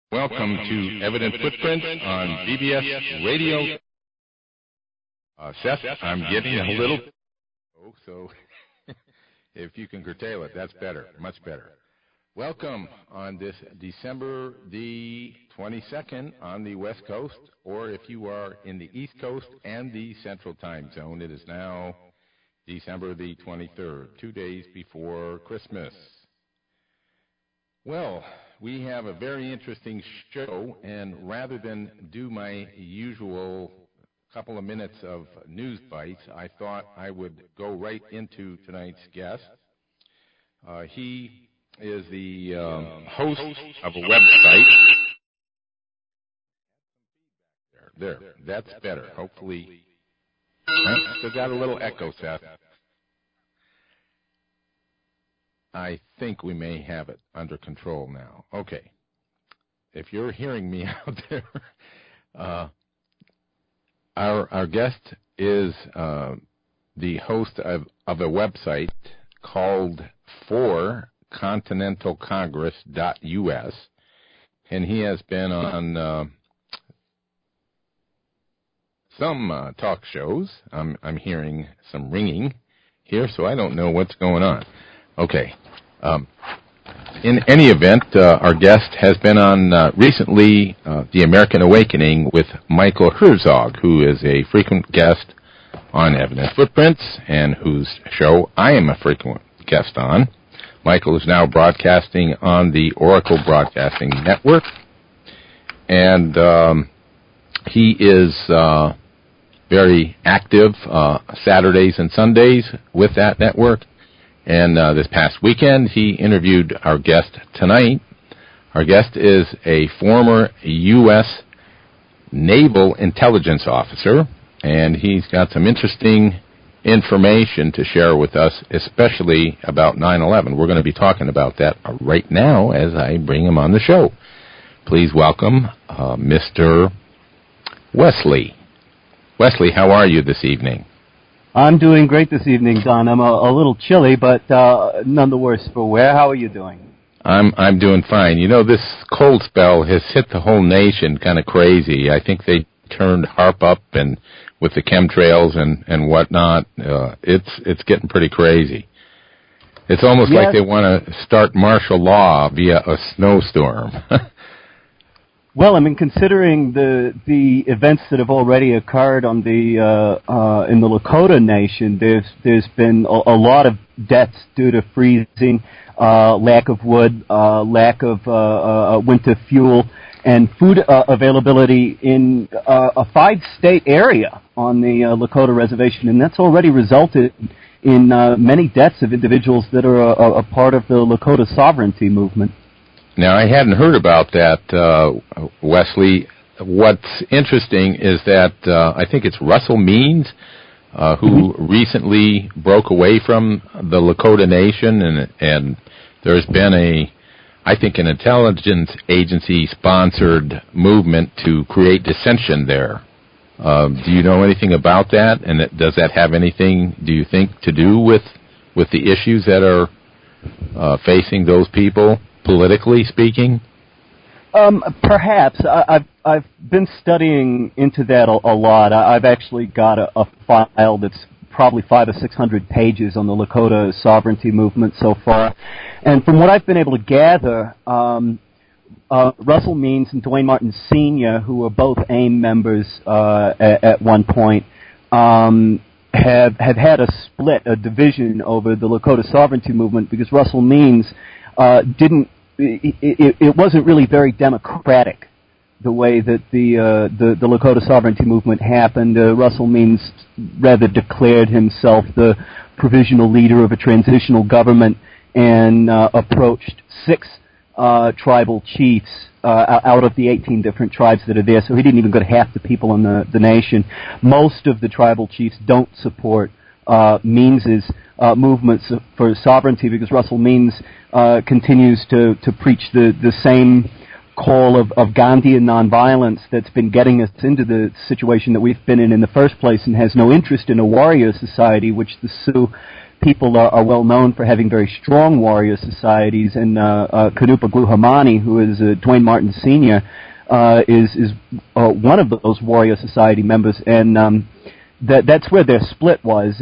Welcome to Evident Footprints on BBS Radio. Seth, I'm getting a little... so if you can curtail it, that's better, much better. Welcome on this December the 22nd on the West Coast, or if you are in the East Coast and the Central Time Zone, it is now December the 23rd, 2 days before Christmas. Well, we have a very interesting show, and rather than do my usual couple of minutes of news bites, I thought I would go right into tonight's guest. He is the host of a website. There, that's better. Hopefully, still got a little echo, Seth. I think we may have it under control now. Okay. If you're hearing me out there, our guest is the host of a website called forcontinentalcongress.us, and he has been on some talk shows. I'm hearing some ringing here, so I don't know what's going on. Okay. In any event, our guest has been on recently The American Awakening with Michael Herzog, who is a frequent guest on Evident Footprints and whose show I am a frequent guest on. Michael is now broadcasting on the Oracle Broadcasting Network, and he is very active Saturdays and Sundays with that network. And this past weekend, he interviewed our guest tonight. Our guest is a former U.S. Naval Intelligence Officer, and he's got some interesting information to share with us, especially about 9/11. We're going to be talking about that right now as I bring him on the show. Please welcome Mr. Wesley. Wesley, how are you this evening? I'm doing great this evening, Don. I'm a little chilly, but none the worse for wear. How are you doing? I'm doing fine. You know, this cold spell has hit the whole nation kind of crazy. I think they turned HAARP up, and with the chemtrails and whatnot, it's getting pretty crazy. It's almost like they want to start martial law via a snowstorm. Well, I mean, considering the events that have already occurred on in the Lakota Nation, there's been a lot of deaths due to freezing, lack of wood, lack of winter fuel, and food availability in a 5-state area on the Lakota Reservation, and that's already resulted in many deaths of individuals that are a part of the Lakota sovereignty movement. Now, I hadn't heard about that, Wesley. What's interesting is that I think it's Russell Means who recently broke away from the Lakota Nation, and there's been I think an intelligence agency-sponsored movement to create dissension there. Do you know anything about that? And does that have anything, do you think, to do with the issues that are facing those people? Politically speaking? Perhaps. I've been studying into that a lot. I've actually got a file that's probably 500 or 600 pages on the Lakota sovereignty movement so far. And from what I've been able to gather, Russell Means and Dwayne Martin Sr., who were both AIM members at one point, have had a split, a division over the Lakota sovereignty movement because Russell Means it wasn't really very democratic the way that the Lakota sovereignty movement happened. Russell Means rather declared himself the provisional leader of a transitional government and approached 6 tribal chiefs out of the 18 different tribes that are there, so he didn't even go to half the people in the nation. Most of the tribal chiefs don't support Means's movements for sovereignty because Russell Means continues to preach the same call of Gandhian nonviolence that's been getting us into the situation that we've been in the first place, and has no interest in a warrior society, which the Sioux people are well known for having very strong warrior societies, and Kanupa Gluhamani, who is Dwayne Martin Sr., is one of those warrior society members, and that's where their split was.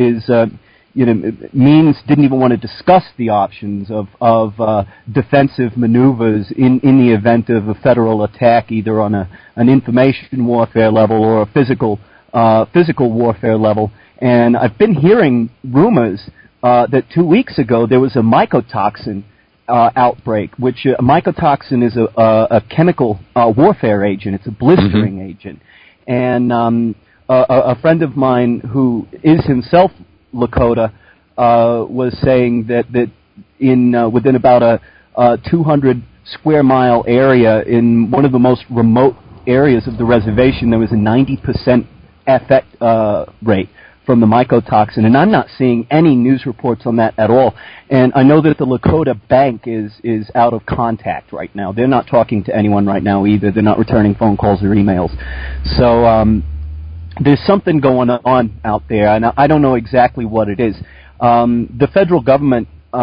Means didn't even want to discuss the options of defensive maneuvers in the event of a federal attack, either on an information warfare level or a physical warfare level. And I've been hearing rumors that 2 weeks ago there was a mycotoxin outbreak, which mycotoxin is a chemical warfare agent. It's a blistering agent. And a friend of mine who is himself Lakota was saying that in within about a 200 square mile area in one of the most remote areas of the reservation, there was a 90% effect rate from the mycotoxin, and I'm not seeing any news reports on that at all. And I know that the Lakota Bank is out of contact right now. They're not talking to anyone right now either. They're not returning phone calls or emails. So there's something going on out there, and I don't know exactly what it is. The federal government,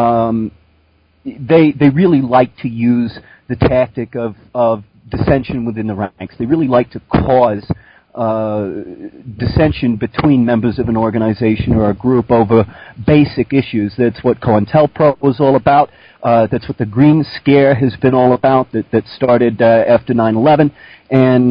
they really like to use the tactic of dissension within the ranks. They really like to cause dissension between members of an organization or a group over basic issues. That's what COINTELPRO was all about. That's what the Green Scare has been all about. That started after 9/11, and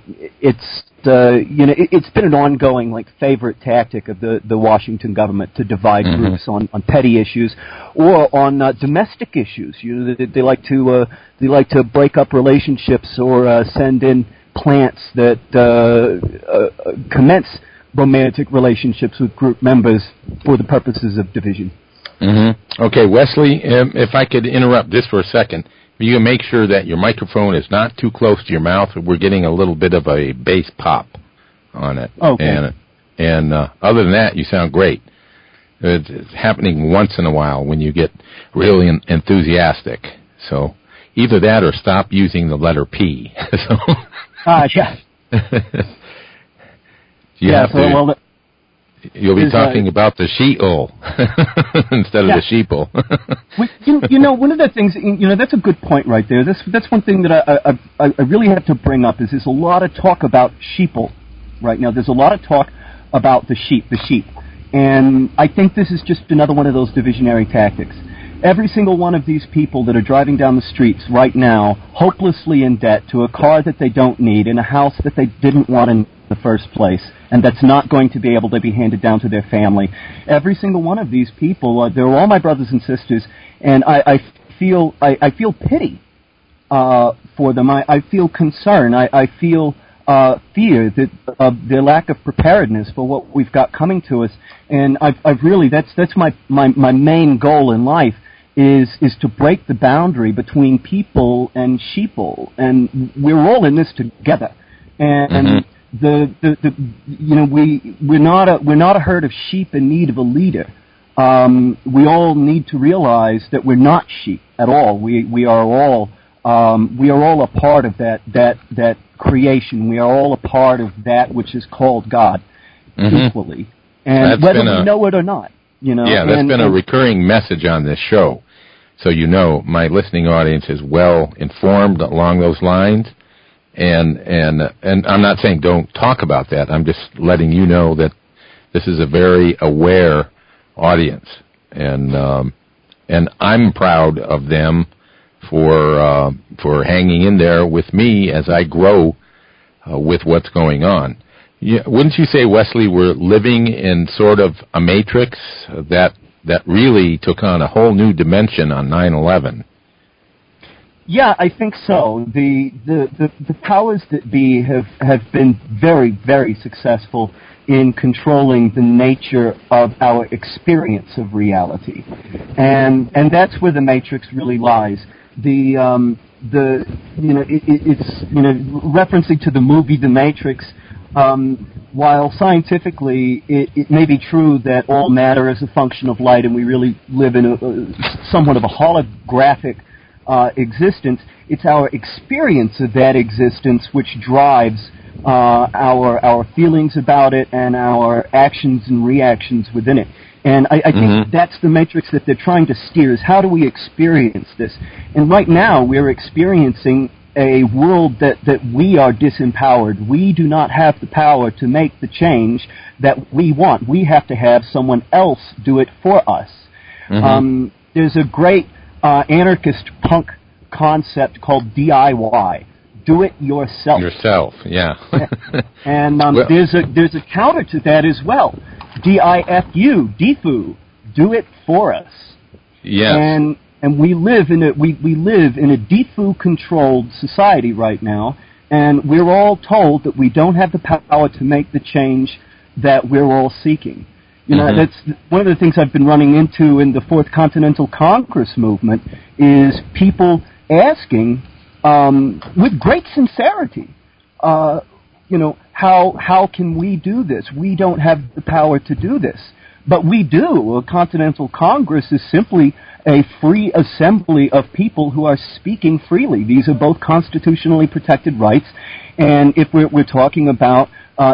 it's been an ongoing favorite tactic of the Washington government to divide groups on petty issues or on domestic issues. They like to break up relationships or send in plants that commence romantic relationships with group members for the purposes of division. Mm-hmm. Okay, Wesley, if I could interrupt this for a second, you can make sure that your microphone is not too close to your mouth. We're getting a little bit of a bass pop on it. Okay. And other than that, you sound great. It's happening once in a while when you get really enthusiastic. So either that or stop using the letter P. Yeah. You'll be talking about the sheeple instead of the sheeple. One of the things, that's a good point right there. That's one thing that I really have to bring up is there's a lot of talk about sheeple right now. There's a lot of talk about the sheep. And I think this is just another one of those divisionary tactics. Every single one of these people that are driving down the streets right now, hopelessly in debt to a car that they don't need, in a house that they didn't want in the first place, and that's not going to be able to be handed down to their family. Every single one of these people, they're all my brothers and sisters, and I feel pity for them. I feel concern. I feel fear that their lack of preparedness for what we've got coming to us. And I've really that's my main goal in life is to break the boundary between people and sheeple, and we're all in this together. And we're not a herd of sheep in need of a leader. We all need to realize that we're not sheep at all. We are all a part of that creation. We are all a part of that which is called God equally, and that's whether we know it or not. Yeah, that's been a recurring message on this show. So my listening audience is well informed along those lines, and I'm not saying don't talk about that. I'm just letting you know that this is a very aware audience, and I'm proud of them for hanging in there with me as I grow with what's going on. Wouldn't you say, Wesley, we're living in sort of a matrix that really took on a whole new dimension on 9/11? Yeah, I think so. The powers that be have been very, very successful in controlling the nature of our experience of reality, and that's where the matrix really lies. It's referencing to the movie The Matrix. While scientifically it may be true that all matter is a function of light, and we really live in somewhat of a holographic existence, it's our experience of that existence which drives our feelings about it and our actions and reactions within it. And I think that's the matrix that they're trying to steer, is how do we experience this? And right now we're experiencing a world that we are disempowered. We do not have the power to make the change that we want. We have to have someone else do it for us. There's a great anarchist punk concept called DIY. Do it yourself. Yourself, yeah. And there's a counter to that as well. DIFU, DIFU. Do it for us. Yes. And we live in a DIFU controlled society right now, and we're all told that we don't have the power to make the change that we're all seeking. That's one of the things I've been running into in the Fourth Continental Congress movement, is people asking with great sincerity, how can we do this? We don't have the power to do this. But we do. A Continental Congress is simply a free assembly of people who are speaking freely. These are both constitutionally protected rights. And if we're talking about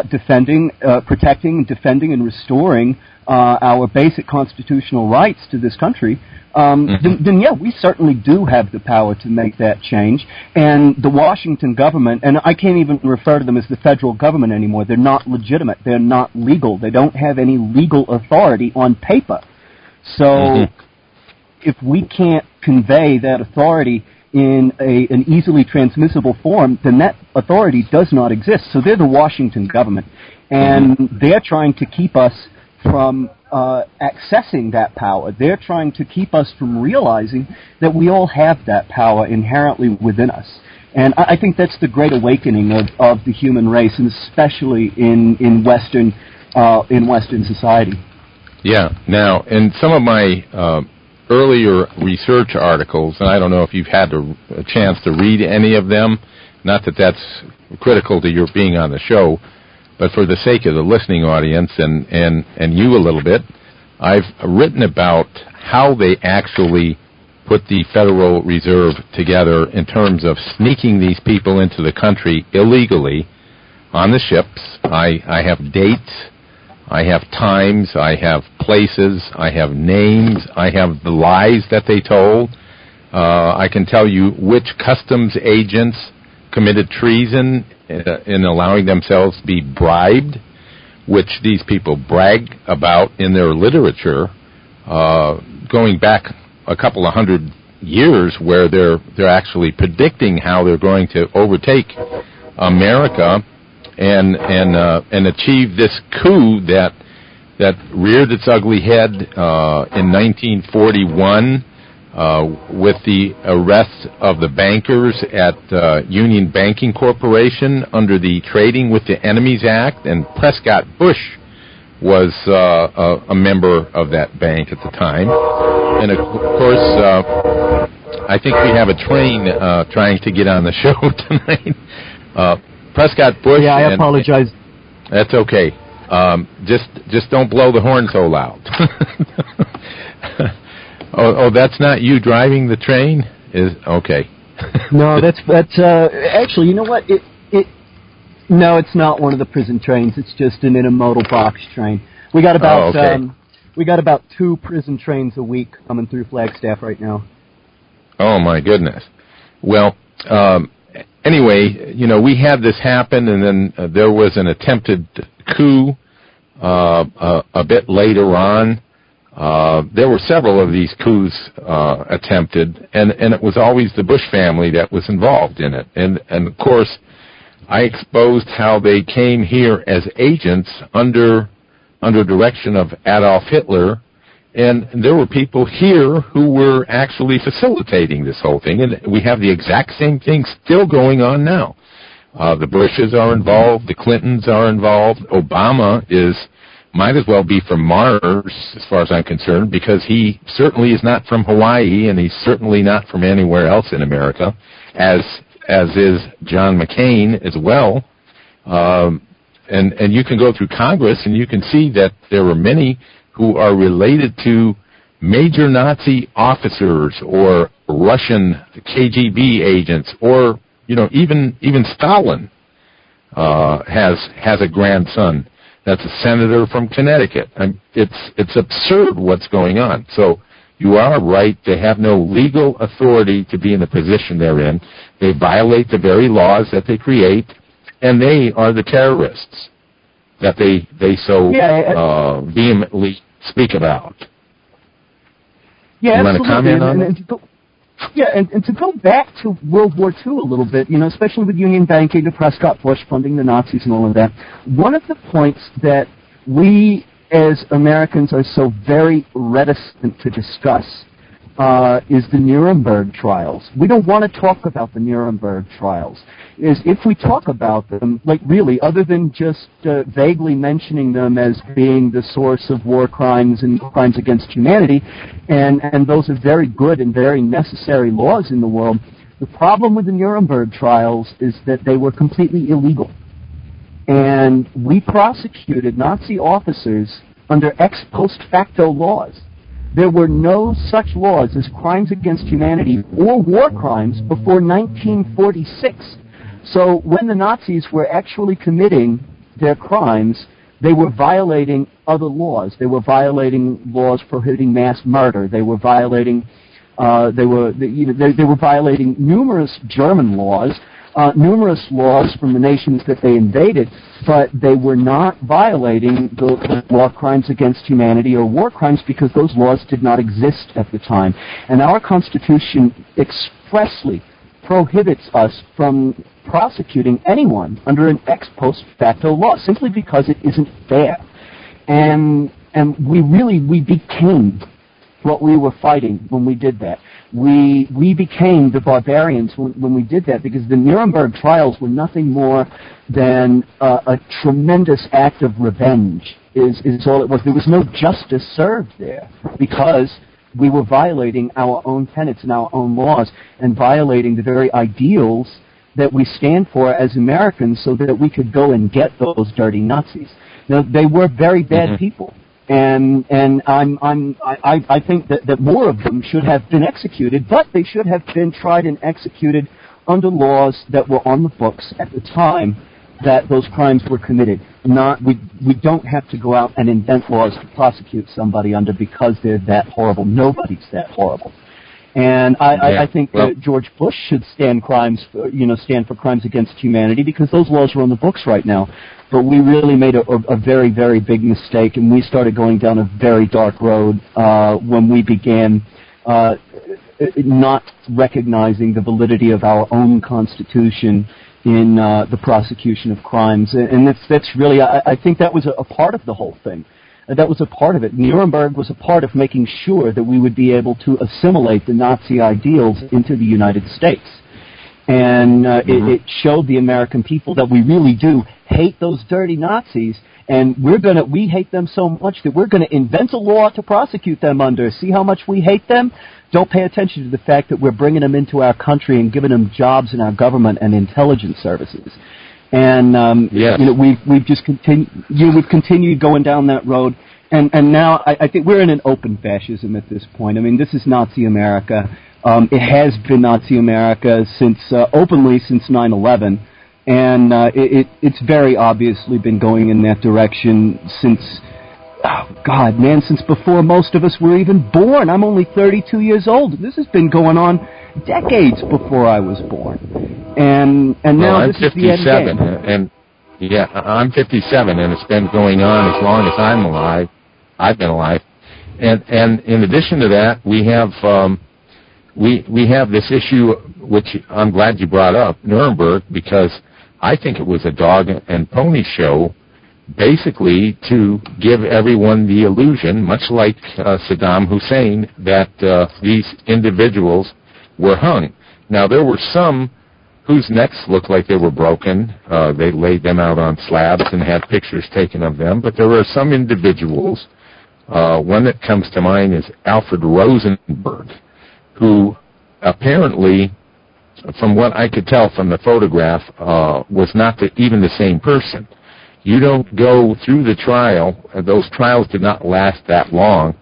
protecting, defending, and restoring our basic constitutional rights to this country, then yeah, we certainly do have the power to make that change. And the Washington government, and I can't even refer to them as the federal government anymore. They're not legitimate. They're not legal. They don't have any legal authority on paper. So if we can't convey that authority in an easily transmissible form, then that authority does not exist. So they're the Washington government, and they're trying to keep us from accessing that power. They're trying to keep us from realizing that we all have that power inherently within us. And I think that's the great awakening of the human race, and especially in Western society. Yeah. Now, in some of my earlier research articles, and I don't know if you've had a chance to read any of them, not that that's critical to your being on the show, but for the sake of the listening audience and you a little bit, I've written about how they actually put the Federal Reserve together in terms of sneaking these people into the country illegally on the ships. I have dates, I have times, I have places, I have names, I have the lies that they told. I can tell you which customs agents committed treason in allowing themselves to be bribed, which these people brag about in their literature, going back a couple of hundred years, where they're actually predicting how they're going to overtake America and achieve this coup that reared its ugly head in 1941 with the arrest of the bankers at Union Banking Corporation under the Trading with the Enemies Act, and Prescott Bush was a member of that bank at the time. And of course, I think we have a train trying to get on the show tonight. Prescott Bush. Yeah, I apologize. That's okay. Just don't blow the horn so loud. Oh, that's not you driving the train? Okay. No, that's actually, you know what? No, it's not one of the prison trains. It's just an intermodal box train. We got about 2 prison trains a week coming through Flagstaff right now. Oh my goodness. Well, anyway, we had this happen, and then there was an attempted coup a bit later on. There were several of these coups attempted, and it was always the Bush family that was involved in it. And of course, I exposed how they came here as agents under direction of Adolf Hitler, and there were people here who were actually facilitating this whole thing, and we have the exact same thing still going on now. The Bushes are involved, the Clintons are involved, Obama might as well be from Mars, as far as I'm concerned, because he certainly is not from Hawaii, and he's certainly not from anywhere else in America, as is John McCain as well. And you can go through Congress, and you can see that there are many who are related to major Nazi officers or Russian KGB agents, or even Stalin has a grandson That's a senator from Connecticut. It's absurd what's going on. So you are right. They have no legal authority to be in the position they're in. They violate the very laws that they create, and they are the terrorists that they so vehemently speak about. Yeah, you want to comment on that? And to go back to World War II a little bit, especially with Union banking, the Prescott Bush funding the Nazis and all of that, one of the points that we as Americans are so very reticent to discuss is the Nuremberg trials. We don't want to talk about the Nuremberg trials. If we talk about them, really, other than just vaguely mentioning them as being the source of war crimes and crimes against humanity, and those are very good and very necessary laws in the world, the problem with the Nuremberg trials is that they were completely illegal. And we prosecuted Nazi officers under ex post facto laws. There were no such laws as crimes against humanity or war crimes before 1946. So when the Nazis were actually committing their crimes, they were violating other laws. They were violating laws prohibiting mass murder. They were violating they were violating numerous German laws, numerous laws from the nations that they invaded, but they were not violating the law of crimes against humanity or war crimes because those laws did not exist at the time. And our Constitution expressly prohibits us from prosecuting anyone under an ex post facto law simply because it isn't fair. And we became what we were fighting when we did that. We became the barbarians when we did that, because the Nuremberg trials were nothing more than a tremendous act of revenge, is all it was. There was no justice served there because we were violating our own tenets and our own laws and violating the very ideals that we stand for as Americans so that we could go and get those dirty Nazis. Now, they were very bad people. And I think that more of them should have been executed, but they should have been tried and executed under laws that were on the books at the time that those crimes were committed. We don't have to go out and invent laws to prosecute somebody under because they're that horrible. Nobody's that horrible. And I think that George Bush should stand for crimes against humanity because those laws are on the books right now. But we really made a very, very big mistake, and we started going down a very dark road when we began not recognizing the validity of our own Constitution in the prosecution of crimes. And that's really, I think that was a part of the whole thing. That was a part of it. Nuremberg was a part of making sure that we would be able to assimilate the Nazi ideals into the United States. And it showed the American people that we really do hate those dirty Nazis, and we hate them so much that we're going to invent a law to prosecute them under. See how much we hate them? Don't pay attention to the fact that we're bringing them into our country and giving them jobs in our government and intelligence services. And we've just continued going down that road, and now I think we're in an open fascism at this point. I mean, this is Nazi America. It has been Nazi America openly since 9/11, and it's very obviously been going in that direction since before most of us were even born. I'm only 32 years old. This has been going on decades before I was born. And now this is the end game. I'm 57, and it's been going on as long as I'm alive. I've been alive. And in addition to that, we have this issue, which I'm glad you brought up, Nuremberg, because I think it was a dog and pony show, basically to give everyone the illusion, much like Saddam Hussein, that these individuals were hung. Now, there were some whose necks looked like they were broken. They laid them out on slabs and had pictures taken of them, but there were some individuals. One that comes to mind is Alfred Rosenberg, who apparently, from what I could tell from the photograph, was not even the same person. You don't go through the trial. Those trials did not last that long.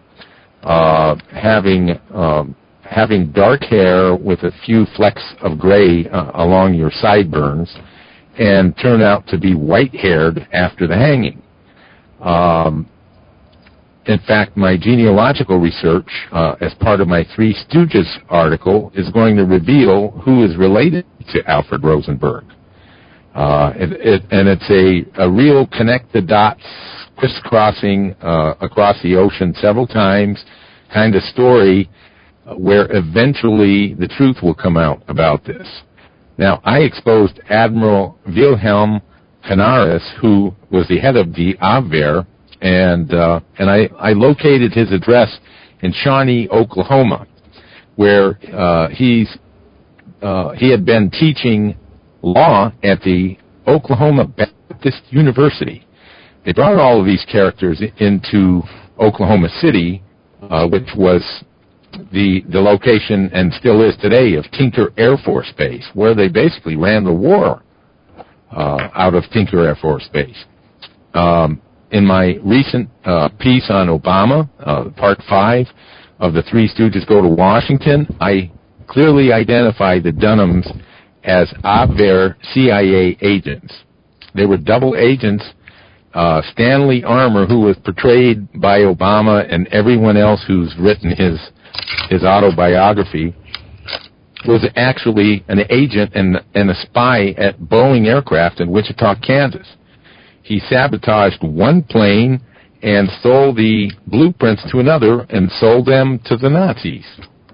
Having dark hair with a few flecks of gray along your sideburns, and turn out to be white-haired after the hanging. In fact, my genealogical research, as part of my Three Stooges article, is going to reveal who is related to Alfred Rosenberg. And it's a real connect-the-dots, crisscrossing across the ocean several times kind of story where eventually the truth will come out about this. Now, I exposed Admiral Wilhelm Canaris, who was the head of the Abwehr, and I located his address in Shawnee, Oklahoma, where he had been teaching law at the Oklahoma Baptist University. They brought all of these characters into Oklahoma City, which was the location, and still is today, of Tinker Air Force Base, where they basically ran the war out of Tinker Air Force Base. In my recent piece on Obama, Part 5 of the Three Stooges Go to Washington, I clearly identify the Dunhams as Abwehr CIA agents. They were double agents. Stanley Armour, who was portrayed by Obama and everyone else who's written his autobiography, was actually an agent and a spy at Boeing Aircraft in Wichita, Kansas. He sabotaged one plane and stole the blueprints to another and sold them to the Nazis.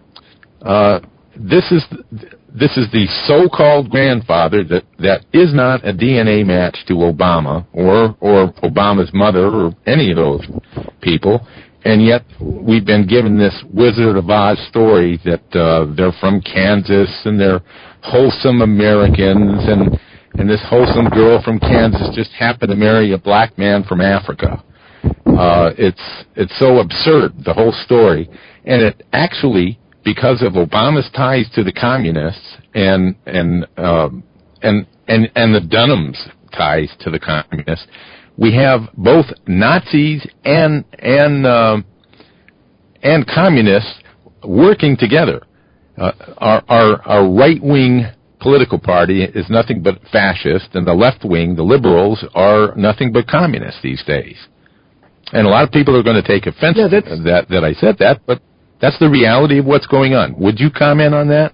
This is the so-called grandfather that is not a DNA match to Obama or Obama's mother or any of those people, and yet we've been given this Wizard of Oz story that they're from Kansas and they're wholesome Americans, and this wholesome girl from Kansas just happened to marry a black man from Africa. It's so absurd, the whole story, and it actually, because of Obama's ties to the communists and the Dunhams' ties to the communists, we have both Nazis and communists working together. Our right-wing political party is nothing but fascist, and the left wing, the liberals, are nothing but communists these days. And a lot of people are going to take offense that I said that, but that's the reality of what's going on. Would you comment on that?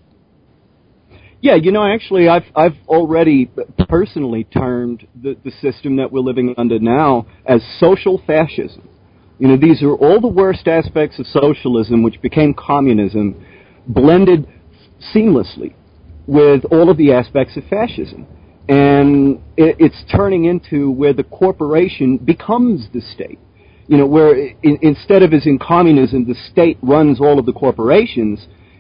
Yeah, actually, I've already personally termed the system that we're living under now as social fascism. These are all the worst aspects of socialism, which became communism, blended seamlessly with all of the aspects of fascism. And it's turning into where the corporation becomes the state. Where instead of as in communism, the state runs all of the corporations,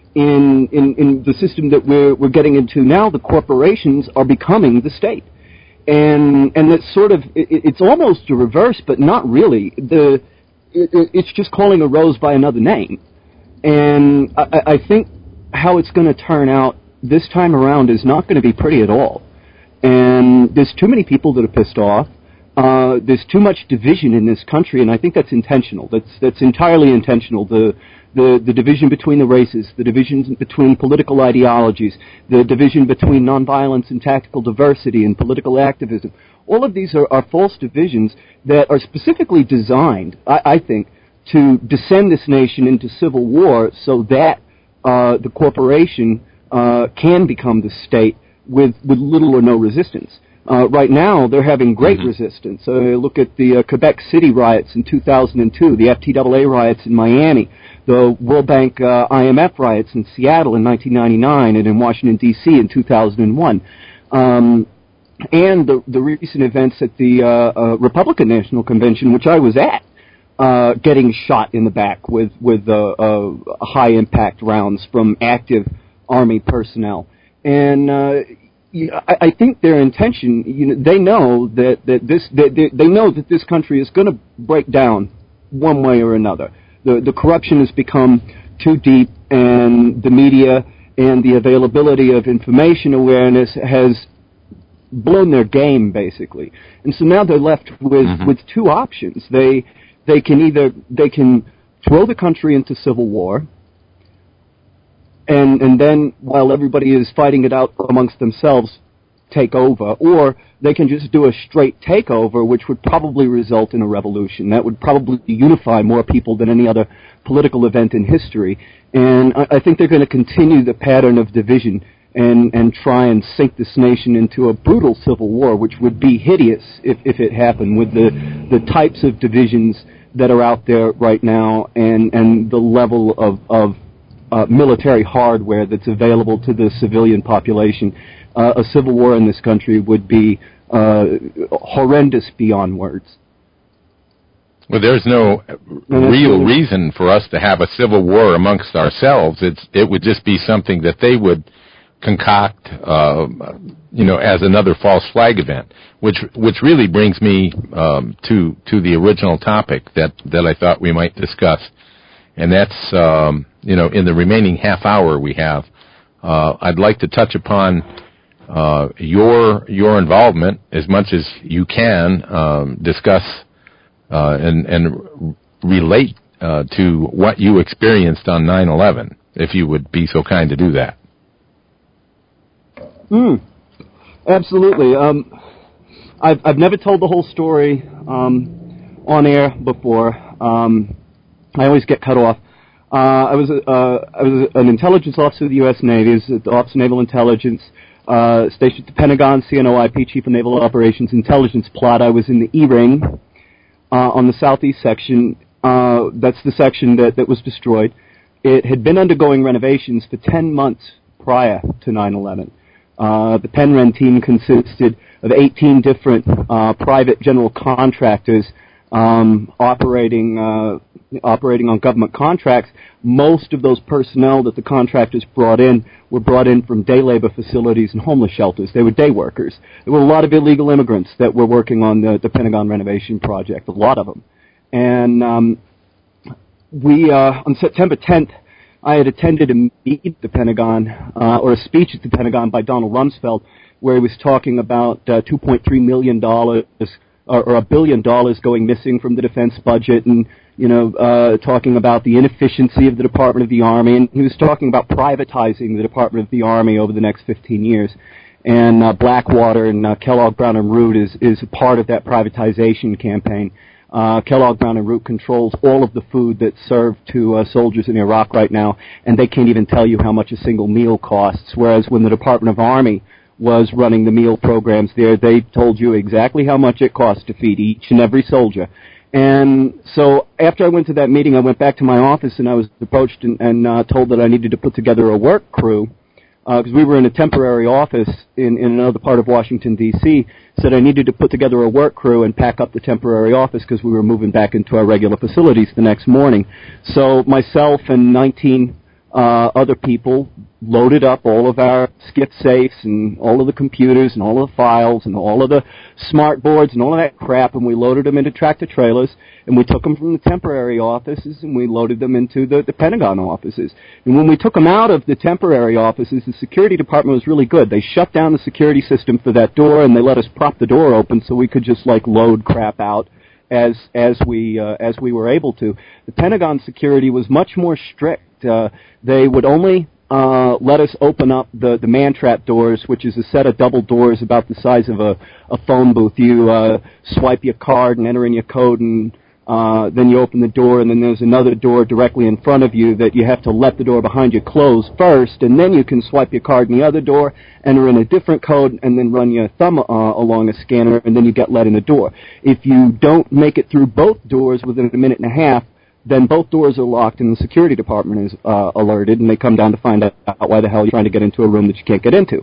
in the system that we're getting into now, the corporations are becoming the state. And that's sort of, it's almost a reverse, but not really. It's just calling a rose by another name. And I think how it's going to turn out this time around is not going to be pretty at all. And there's too many people that are pissed off. There's too much division in this country, and I think that's intentional. That's entirely intentional. The division between the races, the divisions between political ideologies, the division between nonviolence and tactical diversity and political activism. All of these are false divisions that are specifically designed, I think, to descend this nation into civil war so that the corporation can become the state with little or no resistance. Right now, they're having great resistance. Look at the Quebec City riots in 2002, the FTAA riots in Miami, the World Bank IMF riots in Seattle in 1999 and in Washington, D.C. in 2001. And the recent events at the Republican National Convention, which I was at, getting shot in the back with high-impact rounds from active Army personnel. And I think their intention, they know that this country is going to break down one way or another. The corruption has become too deep, and the media and the availability of information awareness has blown their game, basically. And so now they're left with two options. They can throw the country into civil war, and then while everybody is fighting it out amongst themselves, take over, or they can just do a straight takeover, which would probably result in a revolution. That would probably unify more people than any other political event in history. And I think they're going to continue the pattern of division and try and sink this nation into a brutal civil war, which would be hideous if it happened, with the types of divisions that are out there right now and the level of military hardware that's available to the civilian population. A civil war in this country would be horrendous beyond words. Well, there's no real reason for us to have a civil war amongst ourselves. It would just be something that they would concoct, as another false flag event, which really brings me to the original topic that I thought we might discuss, and that's in the remaining half hour we have, I'd like to touch upon your involvement as much as you can, discuss and relate to what you experienced on 9/11, if you would be so kind to do that. Absolutely. I've never told the whole story on air before. I always get cut off. I was an intelligence officer of the U.S. Navy. I was at the Office of Naval Intelligence, stationed at the Pentagon, CNOIP, Chief of Naval Operations Intelligence Plot. I was in the E-Ring on the southeast section. That's the section that was destroyed. It had been undergoing renovations for 10 months prior to 9/11. The Penren team consisted of 18 different private general contractors operating on government contracts. Most of those personnel that the contractors brought in were brought in from day labor facilities and homeless shelters. They were day workers. There were a lot of illegal immigrants that were working on the Pentagon renovation project, a lot of them. And on September 10th, I had attended a meeting at the Pentagon, or a speech at the Pentagon by Donald Rumsfeld, where he was talking about $2.3 million or $1 billion going missing from the defense budget, and talking about the inefficiency of the Department of the Army, and he was talking about privatizing the Department of the Army over the next 15 years. And Blackwater and Kellogg, Brown and Root is a part of that privatization campaign. Kellogg, Brown and Root controls all of the food that's served to soldiers in Iraq right now, and they can't even tell you how much a single meal costs, whereas when the Department of Army was running the meal programs there, they told you exactly how much it cost to feed each and every soldier. And so after I went to that meeting, I went back to my office, and I was approached and told that I needed to put together a work crew, because we were in a temporary office in another part of Washington, D.C., said I needed to put together a work crew and pack up the temporary office because we were moving back into our regular facilities the next morning. So myself and 19 other people loaded up all of our skip safes and all of the computers and all of the files and all of the smart boards and all of that crap, and we loaded them into tractor trailers, and we took them from the temporary offices and we loaded them into the Pentagon offices. And when we took them out of the temporary offices, the security department was really good. They shut down the security system for that door, and they let us prop the door open so we could just load crap out as we were able to. The Pentagon security was much more strict. They would only let us open up the man-trap doors, which is a set of double doors about the size of a phone booth. You swipe your card and enter in your code, and then you open the door, and then there's another door directly in front of you that you have to let the door behind you close first, and then you can swipe your card in the other door, enter in a different code, and then run your thumb along a scanner, and then you get let in the door. If you don't make it through both doors within a minute and a half, then both doors are locked and the security department is alerted, and they come down to find out why the hell you're trying to get into a room that you can't get into.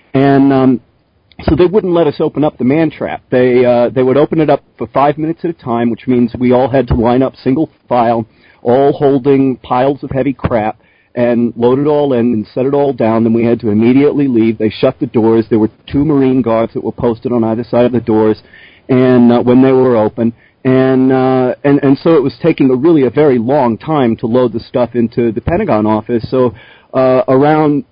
And so they wouldn't let us open up the man-trap. They would open it up for 5 minutes at a time, which means we all had to line up single file, all holding piles of heavy crap, and load it all in and set it all down. Then we had to immediately leave. They shut the doors. There were 2 Marine guards that were posted on either side of the doors, and when they were open. And so it was taking a very long time to load the stuff into the Pentagon office. So around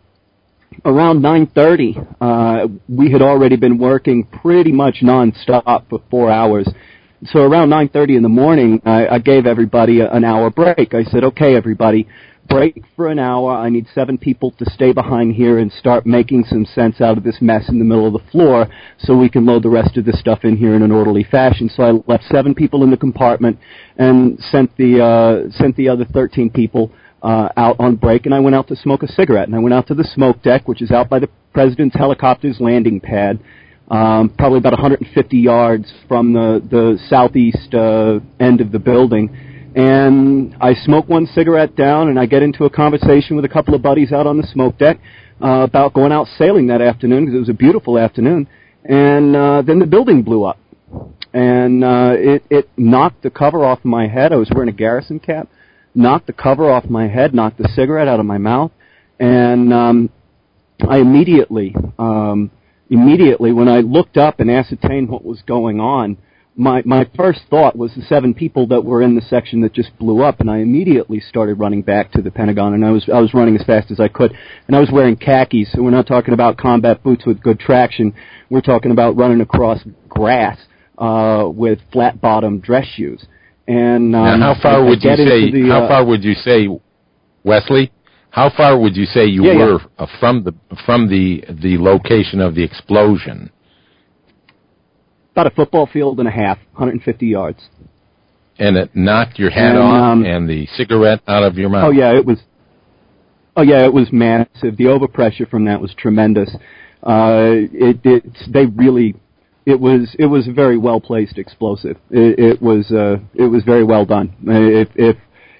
9:30, we had already been working pretty much nonstop for 4 hours. So around 9:30 in the morning, I gave everybody an hour break. I said, "Okay, everybody, break for an hour. I need 7 people to stay behind here and start making some sense out of this mess in the middle of the floor so we can load the rest of this stuff in here in an orderly fashion. So I left 7 people in the compartment and sent the other 13 people out on break, and I went out to smoke a cigarette. And I went out to the smoke deck, which is out by the President's helicopter's landing pad, probably about 150 yards from the southeast end of the building. And I smoke one cigarette down, and I get into a conversation with a couple of buddies out on the smoke deck about going out sailing that afternoon, because it was a beautiful afternoon. And then the building blew up. And it knocked the cover off my head. I was wearing a Garrison cap. Knocked the cover off my head, knocked the cigarette out of my mouth. And I immediately, when I looked up and ascertained what was going on, my first thought was the 7 people that were in the section that just blew up, and I immediately started running back to the Pentagon, and I was running as fast as I could, and I was wearing khakis, so we're not talking about combat boots with good traction. We're talking about running across grass with flat-bottom dress shoes. And now, how far would you say, Wesley? How far would you say you were from the location of the explosion? About a football field and a half, 150 yards. And it knocked your hat off and the cigarette out of your mouth. Oh yeah, it was massive. The overpressure from that was tremendous. It was a very well placed explosive. It was very well done. If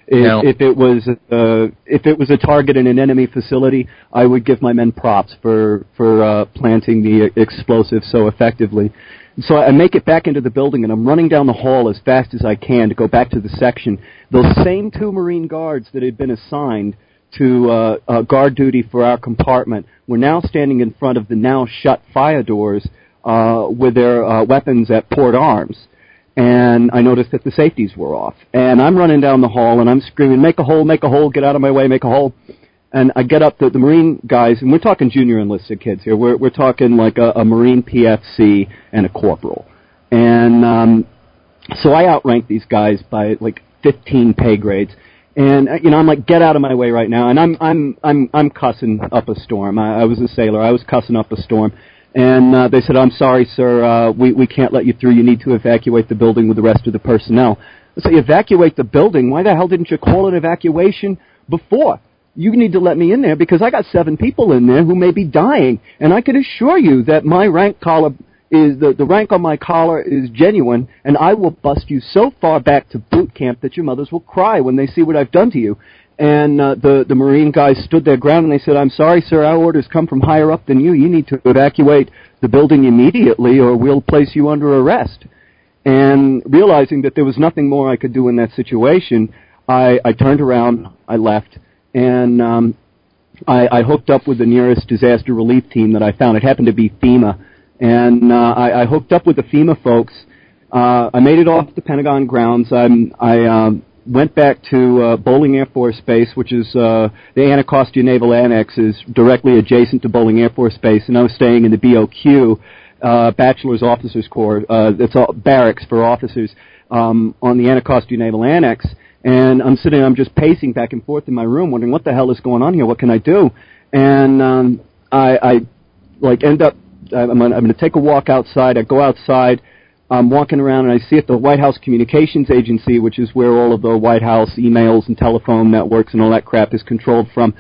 it was a target in an enemy facility, I would give my men props for planting the explosive so effectively. So I make it back into the building, and I'm running down the hall as fast as I can to go back to the section. Those same 2 Marine guards that had been assigned to guard duty for our compartment were now standing in front of the now shut fire doors with their weapons at port arms. And I noticed that the safeties were off. And I'm running down the hall, and I'm screaming, make a hole, get out of my way, make a hole. And I get up to the Marine guys, and we're talking junior enlisted kids here. We're talking like a Marine PFC and a corporal. And so I outrank these guys by like 15 pay grades. And I'm like, get out of my way right now. And I'm cussing up a storm. I was a sailor. I was cussing up a storm. And they said, I'm sorry, sir, we can't let you through. You need to evacuate the building with the rest of the personnel. I say, evacuate the building? Why the hell didn't you call an evacuation before? You need to let me in there because I got 7 people in there who may be dying. And I can assure you that my rank collar is, the rank on my collar is genuine, and I will bust you so far back to boot camp that your mothers will cry when they see what I've done to you. And the Marine guys stood their ground, and they said, I'm sorry, sir, our orders come from higher up than you. You need to evacuate the building immediately, or we'll place you under arrest. And realizing that there was nothing more I could do in that situation, I turned around, I left, and I hooked up with the nearest disaster relief team that I found. It happened to be FEMA. And I hooked up with the FEMA folks. I made it off the Pentagon grounds. I went back to Bolling Air Force Base, which is the Anacostia Naval Annex, is directly adjacent to Bolling Air Force Base, and I was staying in the BOQ, Bachelor's Officers Corps. It's all barracks for officers on the Anacostia Naval Annex. And I'm I'm just pacing back and forth in my room, wondering what the hell is going on here. What can I do? And I end up. I'm going to take a walk outside. I go outside. I'm walking around, and I see at the White House Communications Agency, which is where all of the White House emails and telephone networks and all that crap is controlled from.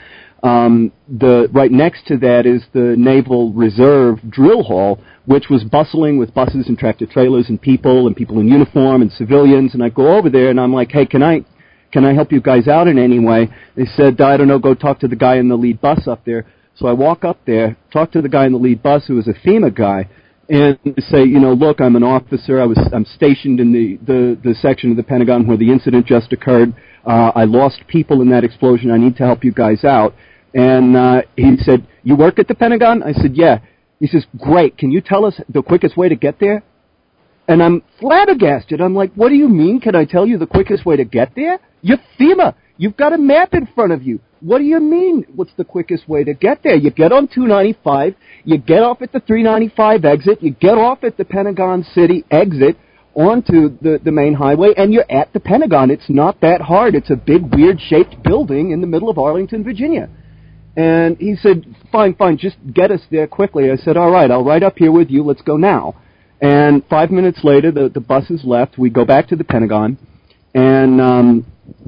Right next to that is the Naval Reserve Drill Hall, which was bustling with buses and tractor trailers and people in uniform and civilians. And I go over there, and I'm like, hey, can I help you guys out in any way? They said, I don't know, go talk to the guy in the lead bus up there. So I walk up there, talk to the guy in the lead bus who was a FEMA guy, and say, look, I'm an officer. I'm stationed in the section of the Pentagon where the incident just occurred. I lost people in that explosion. I need to help you guys out. And he said, you work at the Pentagon? I said, yeah. He says, great. Can you tell us the quickest way to get there? And I'm flabbergasted. I'm like, what do you mean? Can I tell you the quickest way to get there? You're FEMA. You've got a map in front of you. What do you mean, what's the quickest way to get there? You get on 295, you get off at the 395 exit, you get off at the Pentagon City exit, onto the main highway, and you're at the Pentagon. It's not that hard. It's a big, weird-shaped building in the middle of Arlington, Virginia. And he said, fine, just get us there quickly. I said, all right, I'll ride up here with you. Let's go now. And 5 minutes later, the buses left. We go back to the Pentagon, and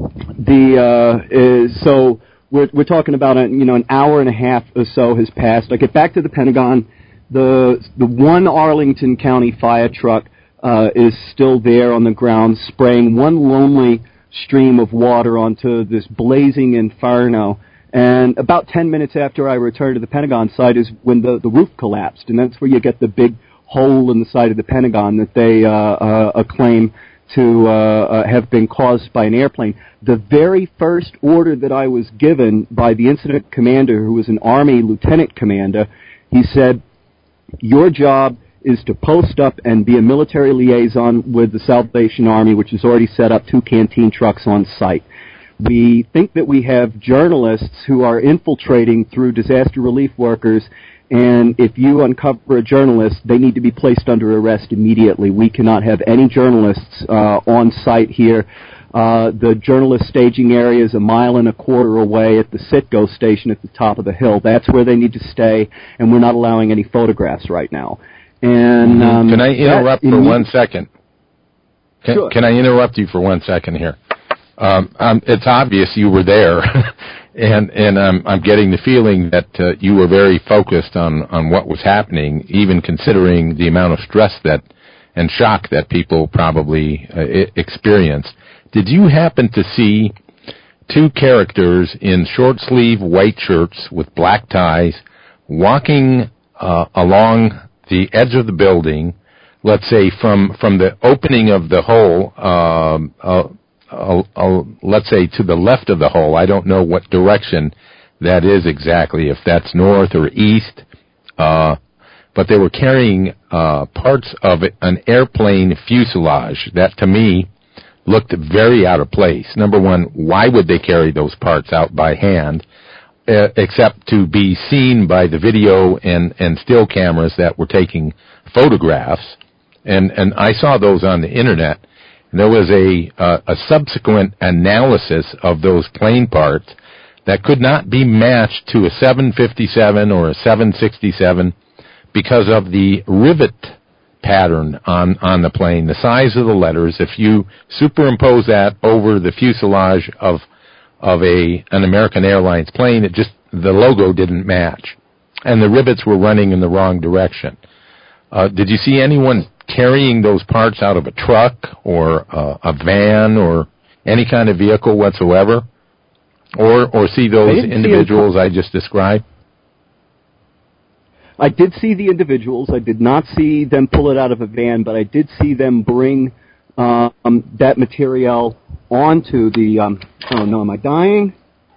so we're talking about an hour and a half or so has passed. I get back to the Pentagon. The one Arlington County fire truck is still there on the ground, spraying one lonely stream of water onto this blazing inferno. And about 10 minutes after I returned to the Pentagon site is when the roof collapsed, and that's where you get the big hole in the side of the Pentagon that they claim to have been caused by an airplane. The very first order that I was given by the incident commander, who was an Army lieutenant commander, he said, your job is to post up and be a military liaison with the Salvation Army, which has already set up 2 canteen trucks on site. We think that we have journalists who are infiltrating through disaster relief workers, and if you uncover a journalist, they need to be placed under arrest immediately. We cannot have any journalists on site here. The journalist staging area is 1.25 miles away at the Citgo station at the top of the hill. That's where they need to stay, and we're not allowing any photographs right now. And can I interrupt for 1 second? Sure. Can I interrupt you for 1 second here? It's obvious you were there, and I'm getting the feeling that you were very focused on what was happening, even considering the amount of stress and shock that people probably experienced. Did you happen to see 2 characters in short-sleeve white shirts with black ties walking along the edge of the building, let's say from the opening of the hole, let's say to the left of the hole? I don't know what direction that is exactly, if that's north or east, but they were carrying parts of an airplane fuselage that, to me, looked very out of place. Number one, why would they carry those parts out by hand, except to be seen by the video and still cameras that were taking photographs? And I saw those on the internet. There was a subsequent analysis of those plane parts that could not be matched to a 757 or a 767 because of the rivet pattern on the plane, the size of the letters. If you superimpose that over the fuselage of an American Airlines plane, the logo didn't match, and the rivets were running in the wrong direction. Did you see anyone carrying those parts out of a truck or a van or any kind of vehicle whatsoever, or see those individuals I just described? I did see the individuals. I did not see them pull it out of a van, but I did see them bring that material onto the... oh, no, am I dying?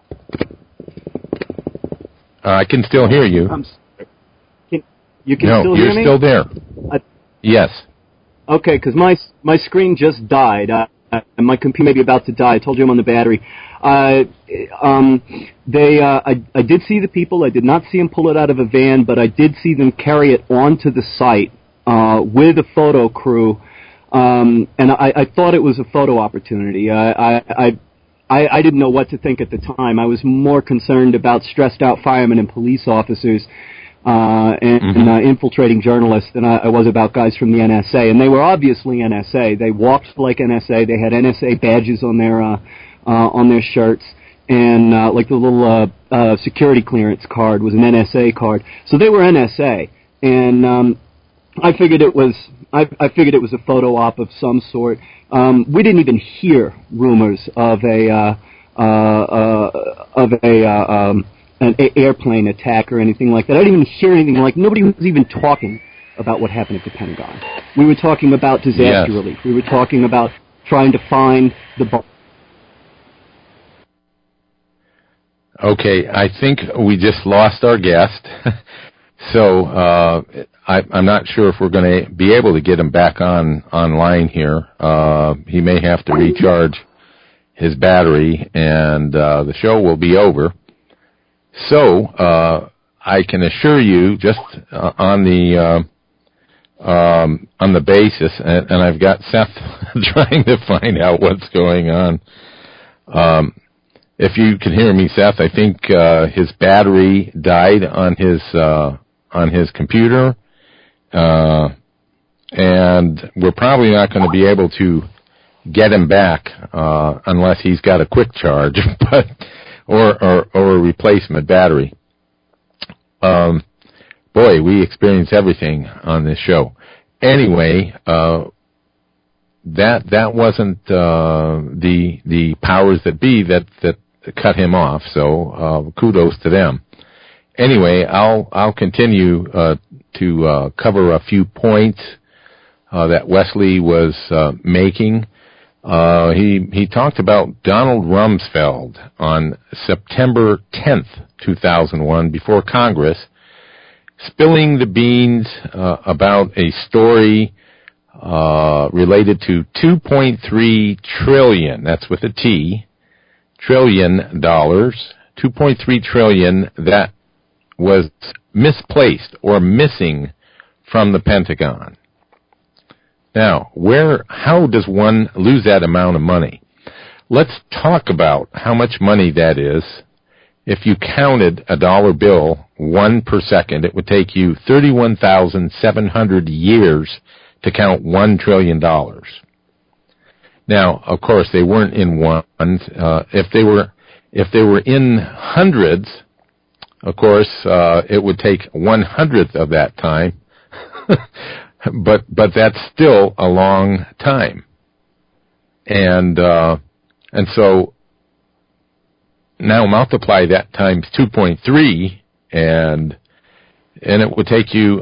I can still hear you. You can still hear me? No, you're still there. Yes. Okay, because my screen just died, and my computer may be about to die. I told you I'm on the battery. I did see the people. I did not see them pull it out of a van, but I did see them carry it onto the site with a photo crew, and I thought it was a photo opportunity. I didn't know what to think at the time. I was more concerned about stressed-out firemen and police officers and infiltrating journalists than I was about guys from the NSA. And they were obviously NSA. They walked like NSA. They had NSA badges on their shirts, and like the little security clearance card was an NSA card. So they were NSA, and I figured it was a photo op of some sort. We didn't even hear rumors of an airplane attack or anything like that. I didn't even hear anything. Nobody was even talking about what happened at the Pentagon. We were talking about disaster relief. We were talking about trying to find the... Okay, I think we just lost our guest. So I'm not sure if we're going to be able to get him back online here. He may have to recharge his battery, and the show will be over. So I can assure you, just on the on the basis, and I've got Seth trying to find out what's going on. If you can hear me, Seth, I think his battery died on his computer, and we're probably not going to be able to get him back unless he's got a quick charge, but or a replacement battery. Boy, we experience everything on this show. Anyway, that wasn't the powers that be that cut him off. So kudos to them. Anyway, I'll continue to cover a few points that Wesley was making. He talked about Donald Rumsfeld on September 10th, 2001, before Congress, spilling the beans about a story related to $2.3 trillion, that's with a T, trillion dollars, $2.3 trillion that was misplaced or missing from the Pentagon. Now, how does one lose that amount of money? Let's talk about how much money that is. If you counted a dollar bill 1 per second, it would take you 31,700 years to count $1 trillion. Now, of course, they weren't in ones. If they were in hundreds, of course, it would take 1/100th of that time. but that's still a long time. And so now multiply that times 2.3, and it would take you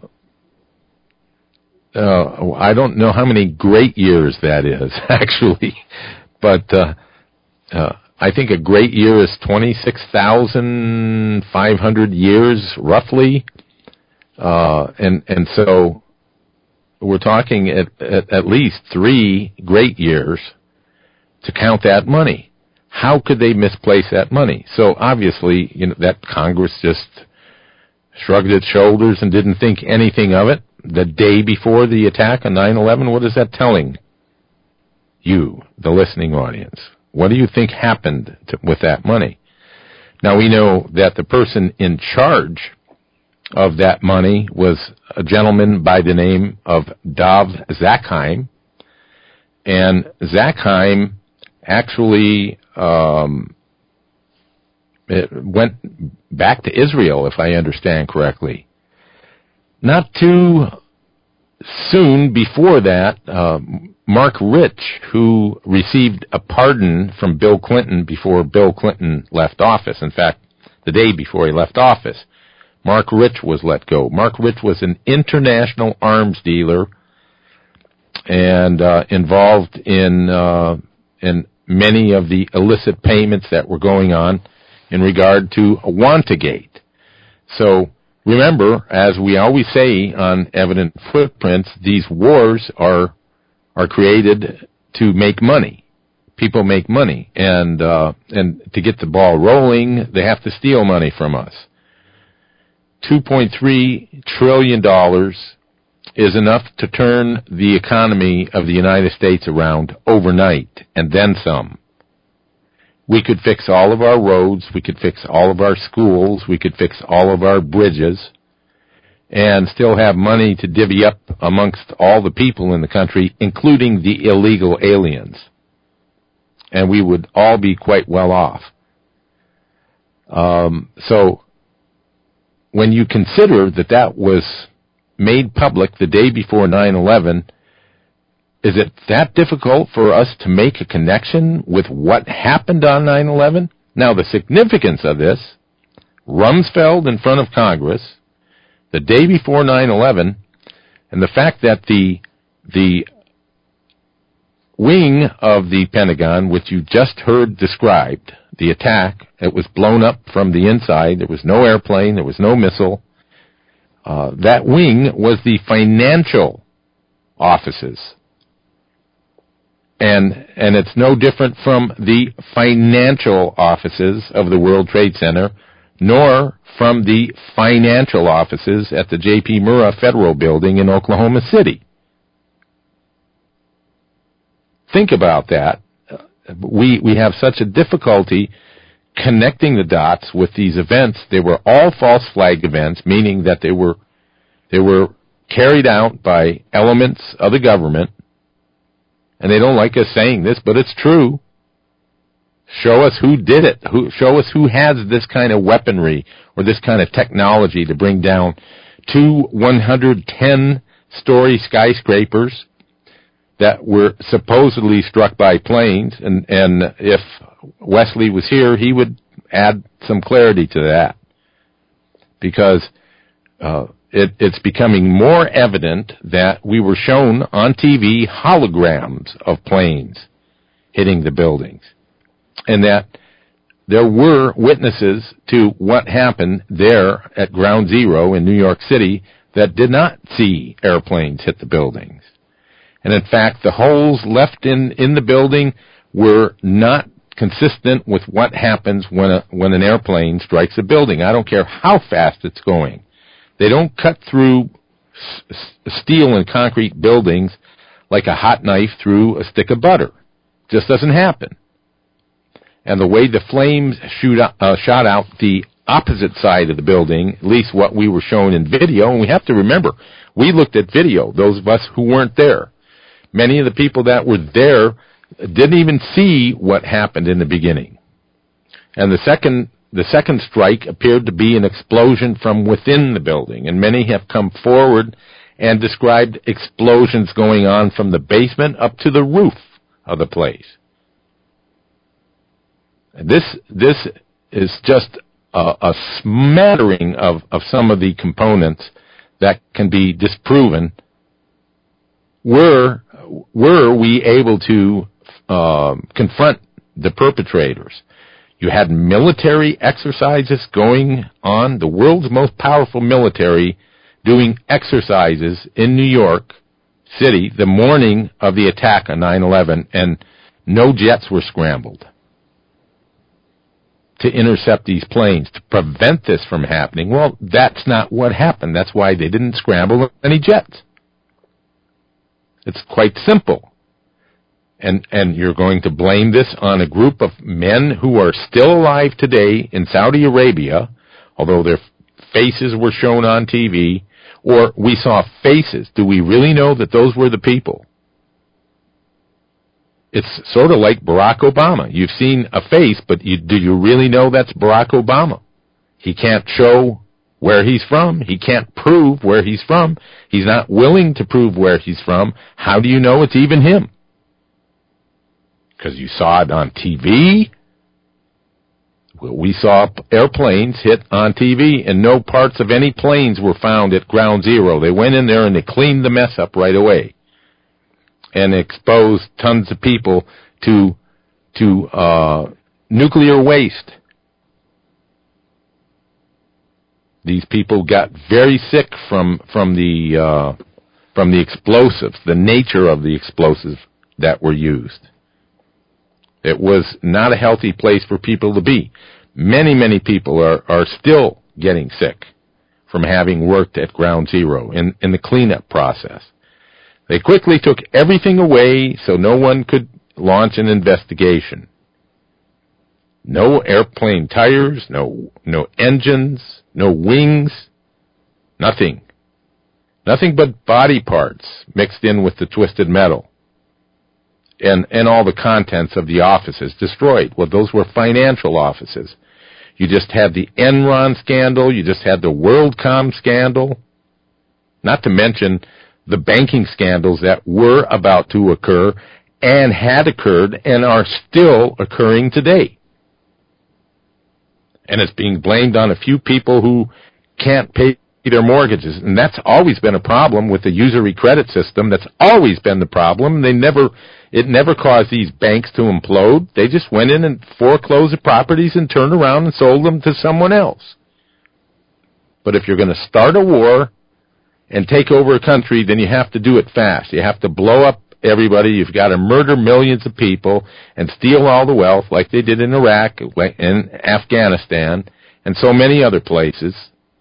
I don't know how many great years that is, actually, but I think a great year is 26,500 years, roughly, and so we're talking at least 3 great years to count that money. How could they misplace that money? So obviously, that Congress just shrugged its shoulders and didn't think anything of it. The day before the attack on 9/11, what is that telling you, the listening audience? What do you think happened with that money? Now, we know that the person in charge of that money was a gentleman by the name of Dov Zakheim, and Zakheim actually it went back to Israel, if I understand correctly. Not too soon before that, Mark Rich, who received a pardon from Bill Clinton before Bill Clinton left office, in fact, the day before he left office, Mark Rich was let go. Mark Rich was an international arms dealer and involved in many of the illicit payments that were going on in regard to Wantagate. So remember, as we always say on Evident Footprints, these wars are created to make money. People make money, and to get the ball rolling, they have to steal money from us. $2.3 trillion is enough to turn the economy of the United States around overnight, and then some. We could fix all of our roads, we could fix all of our schools, we could fix all of our bridges, and still have money to divvy up amongst all the people in the country, including the illegal aliens. And we would all be quite well off. So when you consider that was made public the day before 9/11, is it that difficult for us to make a connection with what happened on 9/11? Now, the significance of this, Rumsfeld in front of Congress, the day before 9/11, and the fact that the wing of the Pentagon, which you just heard described, the attack, it was blown up from the inside. There was no airplane. There was no missile. That wing was the financial offices. And it's no different from the financial offices of the World Trade Center, nor from the financial offices at the J.P. Murrah Federal Building in Oklahoma City. Think about that. We have such a difficulty connecting the dots with these events. They were all false flag events, meaning that they were carried out by elements of the government, and they don't like us saying this, but it's true. Show us who did it. Show us who has this kind of weaponry or this kind of technology to bring down 2 110-story skyscrapers that were supposedly struck by planes. And if Wesley was here, he would add some clarity to that, because it's becoming more evident that we were shown on TV holograms of planes hitting the buildings, and that there were witnesses to what happened there at Ground Zero in New York City that did not see airplanes hit the buildings. And in fact, the holes left in the building were not consistent with what happens when an airplane strikes a building. I don't care how fast it's going. They don't cut through steel and concrete buildings like a hot knife through a stick of butter. It just doesn't happen. And the way the flames shot out the opposite side of the building, at least what we were shown in video, and we have to remember, we looked at video, those of us who weren't there. Many of the people that were there didn't even see what happened in the beginning. And the second strike appeared to be an explosion from within the building, and many have come forward and described explosions going on from the basement up to the roof of the place. This is just a smattering of some of the components that can be disproven. Were we able to confront the perpetrators? You had military exercises going on, the world's most powerful military doing exercises in New York City the morning of the attack on 9/11, and no jets were scrambled to intercept these planes, to prevent this from happening. Well, that's not what happened. That's why they didn't scramble any jets. It's quite simple. And you're going to blame this on a group of men who are still alive today in Saudi Arabia, although their faces were shown on TV, or we saw faces. Do we really know that those were the people? It's sort of like Barack Obama. You've seen a face, but do you really know that's Barack Obama? He can't show where he's from. He can't prove where he's from. He's not willing to prove where he's from. How do you know it's even him? Because you saw it on TV. Well, we saw airplanes hit on TV, and no parts of any planes were found at Ground Zero. They went in there and they cleaned the mess up right away and exposed tons of people to nuclear waste. These people got very sick from the explosives, the nature of the explosives that were used. It was not a healthy place for people to be. Many, many people are still getting sick from having worked at Ground Zero in the cleanup process. They quickly took everything away so no one could launch an investigation. No airplane tires, no engines, no wings, nothing. Nothing but body parts mixed in with the twisted metal. And all the contents of the offices destroyed. Well, those were financial offices. You just had the Enron scandal. You just had the WorldCom scandal. Not to mention the banking scandals that were about to occur and had occurred and are still occurring today. And it's being blamed on a few people who can't pay their mortgages. And that's always been a problem with the usury credit system. That's always been the problem. It never caused these banks to implode. They just went in and foreclosed the properties and turned around and sold them to someone else. But if you're going to start a war and take over a country, then you have to do it fast. You have to blow up everybody. You've got to murder millions of people and steal all the wealth like they did in Iraq and Afghanistan and so many other places.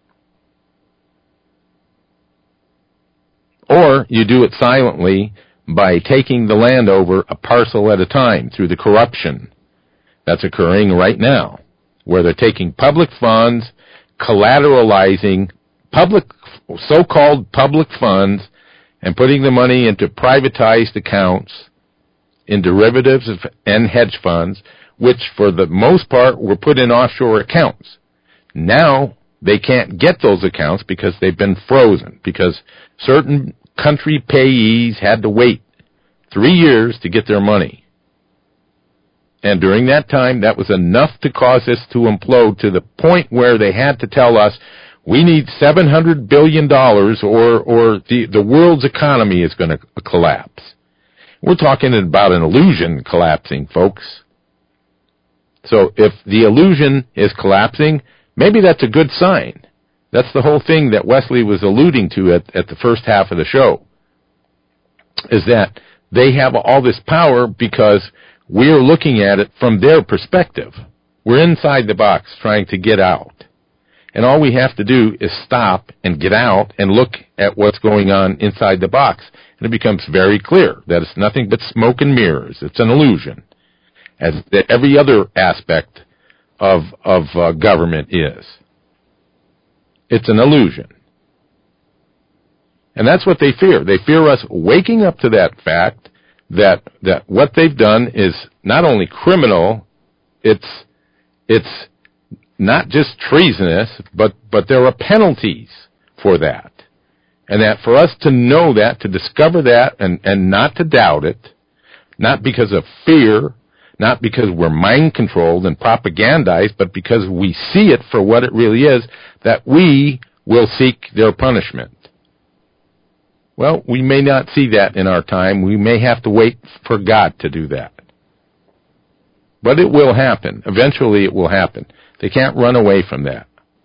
Or you do it silently by taking the land over a parcel at a time through the corruption that's occurring right now, where they're taking public funds, collateralizing so-called public funds, and putting the money into privatized accounts in derivatives and hedge funds, which for the most part were put in offshore accounts. Now they can't get those accounts because they've been frozen, because certain country payees had to wait 3 years to get their money. And during that time, that was enough to cause us to implode to the point where they had to tell us, we need $700 billion or the world's economy is going to collapse. We're talking about an illusion collapsing, folks. So if the illusion is collapsing, maybe that's a good sign. That's the whole thing that Wesley was alluding to at the first half of the show, is that they have all this power because we're looking at it from their perspective. We're inside the box trying to get out. And all we have to do is stop and get out and look at what's going on inside the box. And it becomes very clear that it's nothing but smoke and mirrors. It's an illusion, as every other aspect of government is. It's an illusion. And that's what they fear. They fear us waking up to that fact that what they've done is not only criminal, it's not just treasonous, but there are penalties for that. And that for us to know that, to discover that, and not to doubt it, not because of fear, not because we're mind-controlled and propagandized, but because we see it for what it really is, that we will seek their punishment. Well, we may not see that in our time. We may have to wait for God to do that. But it will happen. Eventually it will happen. They can't run away from that.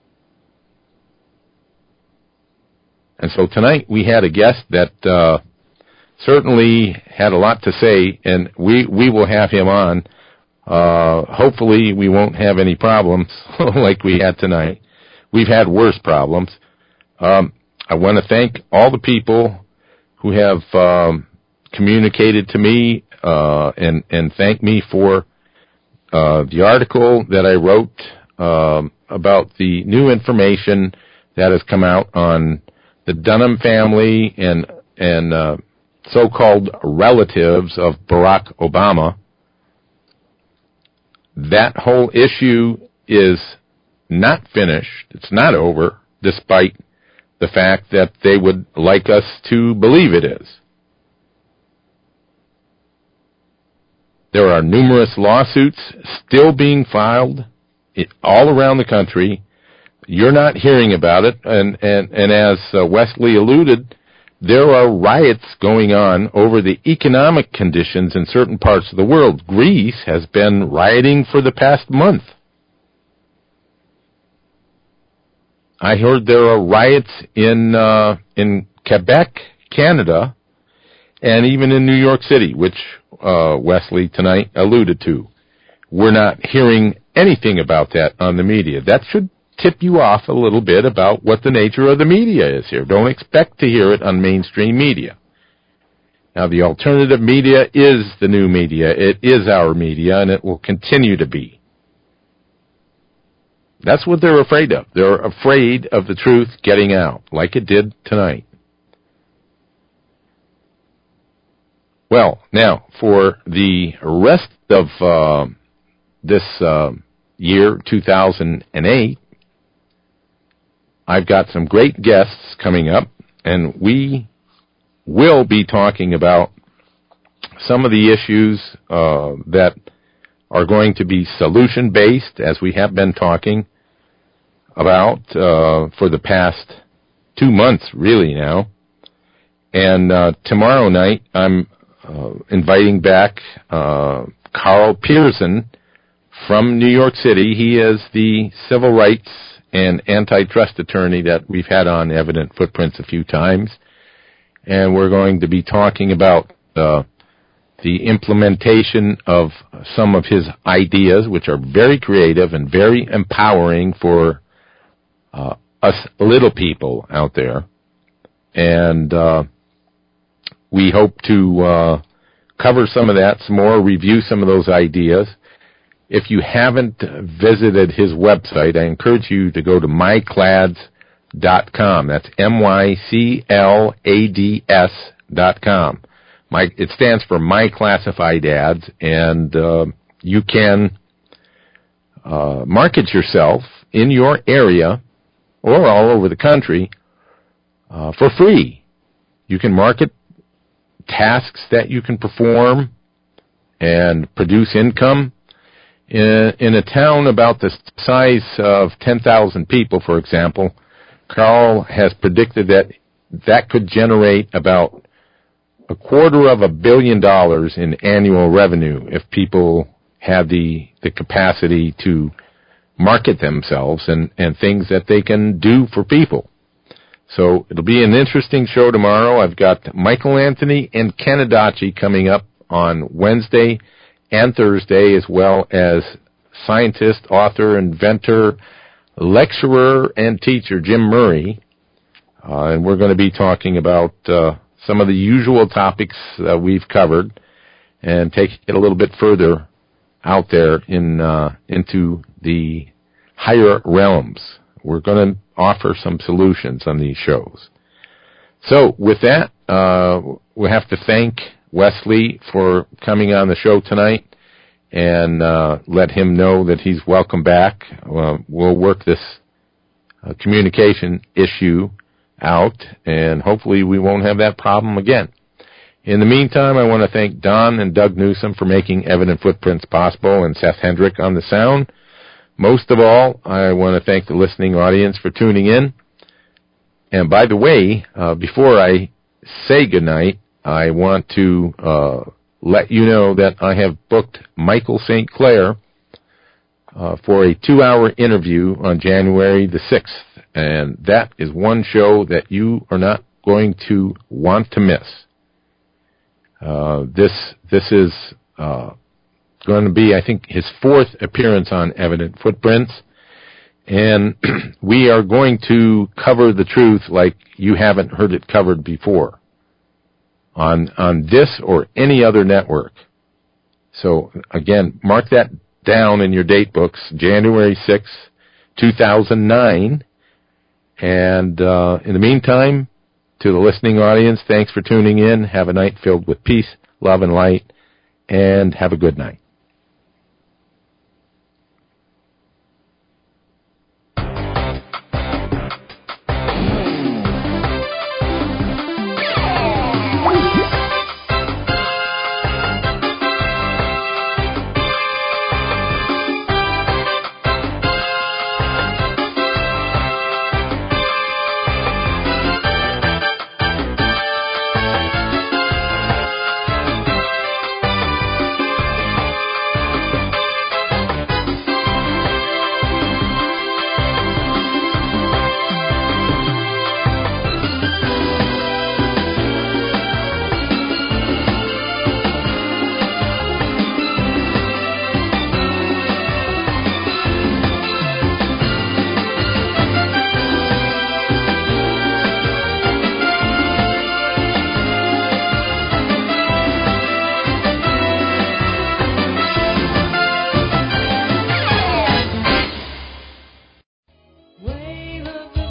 And so tonight we had a guest that certainly had a lot to say, and we will have him on. Hopefully we won't have any problems like we had tonight. We've had worse problems. I want to thank all the people who have communicated to me and thank me for the article that I wrote about the new information that has come out on the Dunham family and so-called relatives of Barack Obama. That whole issue is not finished. It's not over, despite the fact that they would like us to believe it is. There are numerous lawsuits still being filed all around the country. You're not hearing about it, and as Wesley alluded, there are riots going on over the economic conditions in certain parts of the world. Greece has been rioting for the past month. I heard there are riots in Quebec, Canada, and even in New York City, which Wesley tonight alluded to. We're not hearing anything about that on the media. That should tip you off a little bit about what the nature of the media is here. Don't expect to hear it on mainstream media. Now, the alternative media is the new media. It is our media, and it will continue to be. That's what they're afraid of. They're afraid of the truth getting out, like it did tonight. Well, now, for the rest of this year, 2008, I've got some great guests coming up, and we will be talking about some of the issues that are going to be solution-based, as we have been talking about for the past 2 months, really now. And tomorrow night, I'm inviting back Carl Pearson from New York City. He is the civil rights and antitrust attorney that we've had on Evident Footprints a few times. And we're going to be talking about the implementation of some of his ideas, which are very creative and very empowering for us little people out there. And we hope to cover some of that some more, review some of those ideas. If you haven't visited his website, I encourage you to go to myclads.com. That's myclads.com. It stands for My Classified Ads, and you can market yourself in your area or all over the country for free. You can market tasks that you can perform and produce income. In a town about the size of 10,000 people, for example, Carl has predicted that could generate about $250 million in annual revenue if people have the capacity to market themselves and things that they can do for people. So it'll be an interesting show tomorrow. I've got Michael Anthony and Ken Adachi coming up on Wednesday and Thursday, as well as scientist, author, inventor, lecturer, and teacher Jim Murray. And we're going to be talking about some of the usual topics we've covered and take it a little bit further out there into the higher realms. We're going to offer some solutions on these shows. So with that, we have to thank Wesley for coming on the show tonight and let him know that he's welcome back. We'll work this communication issue out, and hopefully we won't have that problem again. In the meantime, I want to thank Don and Doug Newsom for making Evident Footprints possible, and Seth Hendrick on the sound. Most of all, I want to thank the listening audience for tuning in. And by the way, before I say goodnight, I want to let you know that I have booked Michael St. Clair for a 2-hour interview on January the 6th. And that is one show that you are not going to want to miss. This is going to be, I think, his 4th appearance on Evident Footprints. And we are going to cover the truth like you haven't heard it covered before on this or any other network. So, again, mark that down in your date books, January 6th, 2009. And in the meantime, to the listening audience, thanks for tuning in. Have a night filled with peace, love, and light, and have a good night.